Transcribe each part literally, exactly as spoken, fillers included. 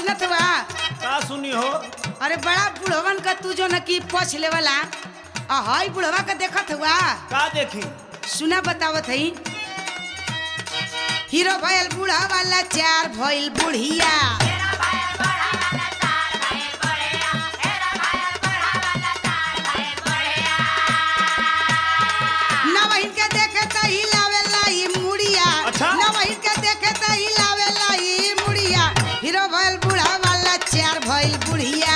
सुनत हुआ का सुनी हो? अरे बड़ा बुढ़वन का तू जो न की पोछ लेवला आ हाई बुढ़वा का देखत हुआ का देखी? सुना बतावत हई हीरो भइल बूढ़ा वाला चार भइल बुढ़िया नवहिन के देखे त हिलावेला ई मुड़िया अच्छा? नवहिन के देखे त हिलावेला ई मुड़िया हीरो भइल बूढ़ा वाला चार भइल बुढ़िया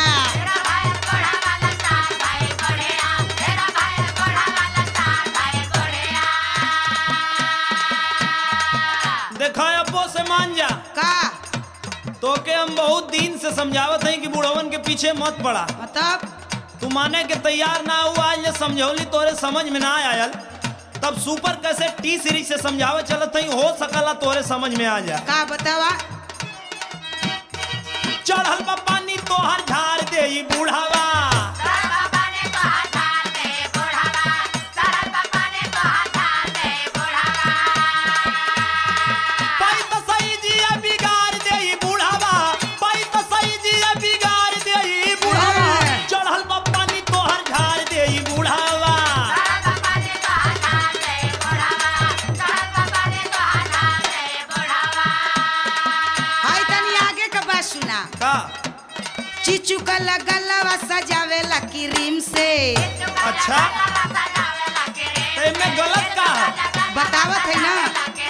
देखा अब्बो से मान जा का तो के हम बहुत दिन से समझावत हैं कि बुढ़वन के पीछे मत पड़ा। मतलब तू माने के तैयार ना हुआ, आज ले समझौली तोरे समझ में ना आयल, तब सुपर कैसे टी सीरीज से समझावे चलत हई, हो सकला तोरे समझ में आ जा। का बतावा चढ़ल बा पानी तोहर झाड़ दे ई बुढ़ावा पाई तो सही जिया बिगाड़ दे ई बुढ़ावा पाई तो सही जिया बिगाड़ दे ई बुढ़ावा चढ़ल बा पानी तोहर झाड़ दे ई बुढ़ावा। हाय तनी आगे का बात सुना का चीचू का लगलवा सजावेला क्रीम से अच्छा ते में गलत का है? बतावत है ना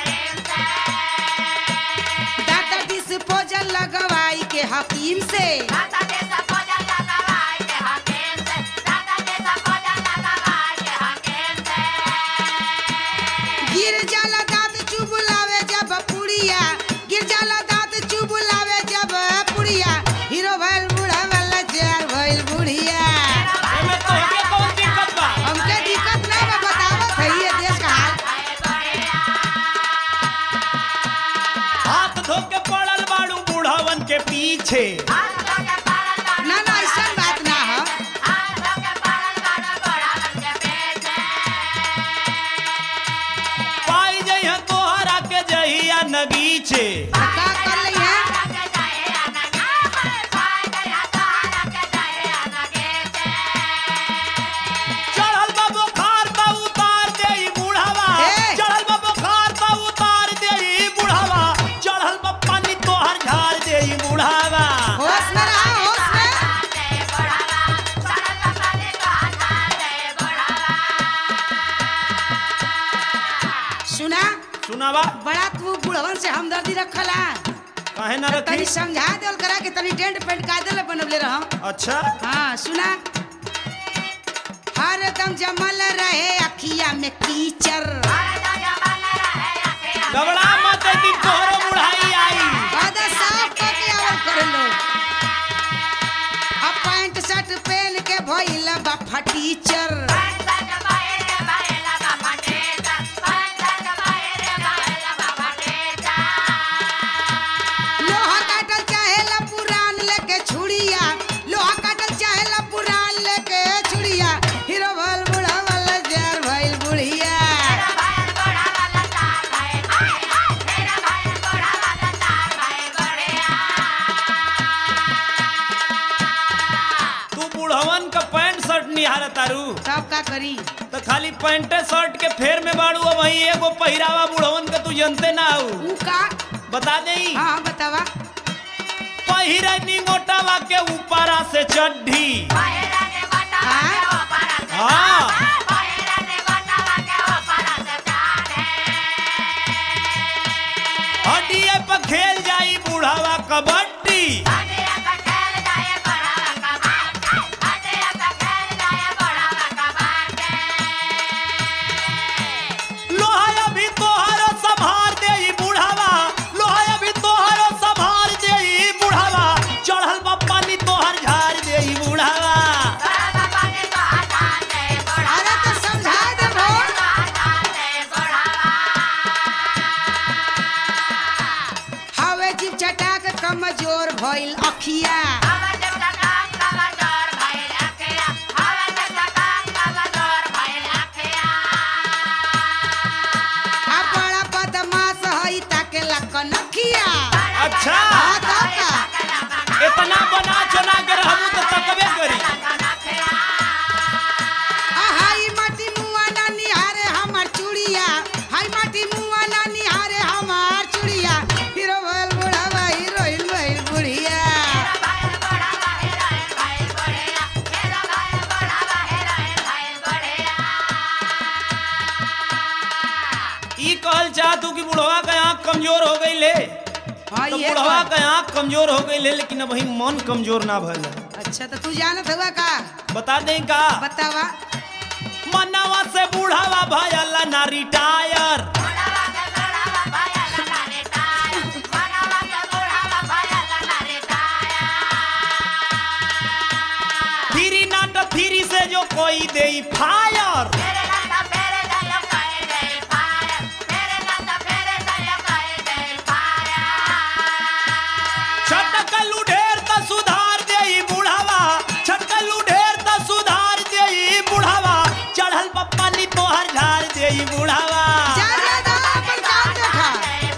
दाता डिस्पोजल लगवाई के हकीम से गिर जाला दांत चुबुलावे जब पुड़िया गिर जाला दांत चुबुलावे जब पुड़िया हीरो भइल बूढ़ा वाला चार भइल बुढ़िया एमे तोहके कौन दिक्कत बा? हमके दिक्कत ना बा बतावत है ये देश का हाल हाथ धो के पड़ल बाड़ू बुढ़ावन के पीछे ना ना ऐसा बात ना हो पाई जइह तोहरा के जहिया नगीचे का कर ली है चढ़ल बा बुखार बा उतार दे ई बुढ़ावा ए! चढ़ल बा बुखार बा उतार दे ई बुढ़ावा चढ़ल बा पानी तोहर झाड़ दे ई बुढ़ावा। होश में रहा होश में सुना सुनावा बड़ा तू बुढ़वन से हमदर्दी रखला काहे ना तनी रखी? समझा देल करा कि तनी टेंट पेंट कायदे बनवले रह अच्छा हाँ सुना हरदम जमल रहे अखिया में कीचड़ घबरा मत कि तोहरो बुढ़ाई आई। आधा साफ करके आवल कर लो अब पैंट शर्ट पहन के भइल बा फटीचर लोहा काटल चाहेला पुरान लेके छुड़िया लोहा काटल चाहेला पुरान लेके छुड़िया हीरो भइल बूढ़ा वाला जार भइल बुढ़िया तू बुढ़वन का पैंट शर्ट निहार तारू सब का करी तो खाली पैंटे शर्ट के फेर में बाड़ू अब वही एगो पहिरावा बुढ़वन के तू जनते ना हो ऊ का बता दे हाँ हाँ बतावा पहिरनी मोटावा के ऊपरा से चड्ढी हाँ हाँ हड्डिए पर खेल जाई बुढ़ावा कबड्डी लोहा भी तोहरो संभार दे ई बुढ़ावा लोहा भी तोहरो संभार दे ई बुढ़ावा चढ़ल बा पानी तोहर झाड़ दे ई बुढ़ावा। अरे तो समझा दे भो हवे जीव चटाक कमजोर भइल अखिया आ बड़ा बदमाश हई ताके लकनखिया अच्छा हाँ तो का जितना बना चुना के रहू तो तकबे करी हाई माटी मुआ ना निहारे हमार चूड़िया हाई माटी मुआ ना निहारे हमार चूड़िया हीरो भइल बुढ़ावा हीरोइन भइल बुढ़िया ई कहल चाहतू कि बुढ़वा का आँख कमजोर हो गई ले हाँ, तो ये बुढ़वा बात। का आँख कमजोर हो गई ले लेकिन अब वही मन कमजोर ना भइल अच्छा तो तू जानत हुआ का बता दें का बतावा मनवा से बुढ़ावा भयला ना रिटायर फिरी नाट फिरी से जो कोई दे फायर छटकल ढेर त सुधार देई बुढ़ावा छटकल ढेर त सुधार देई बुढ़ावा चढ़ल पप्पा नी तोहर झाड़ देई बुढ़ावा जा जा जा अपन काम देखा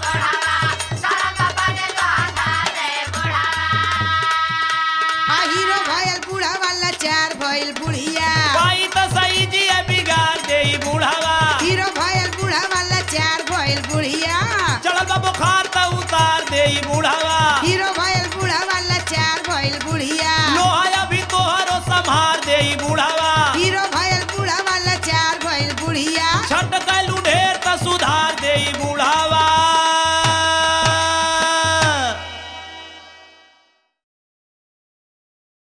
आ हीरो भइल बूढ़ा वाला चार भइल बुढ़िया पाई त सही जी बिगाड़ देई बुढ़ावा हीरो भइल बूढ़ा वाला चार भइल बुढ़िया चढ़ल बा बुखार त उतार देई बुढ़ावा हीरो